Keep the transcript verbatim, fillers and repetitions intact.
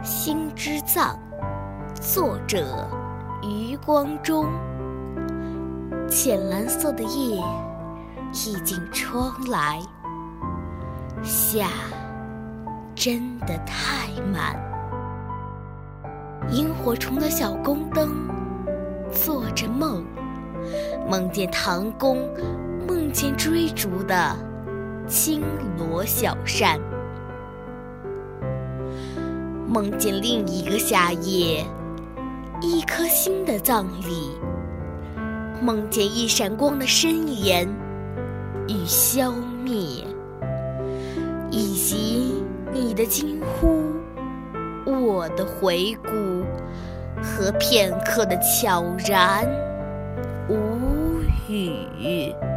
心之藏，作者余光中。浅蓝色的夜溢进窗来，夏真的太满。萤火虫的小宫灯做着梦，梦见唐宫，梦见追逐的青罗小扇，梦见另一个夏夜，一颗心的葬礼，梦见一闪光的申言与消灭，以及你的惊呼，我的回顾，和片刻的悄然无语。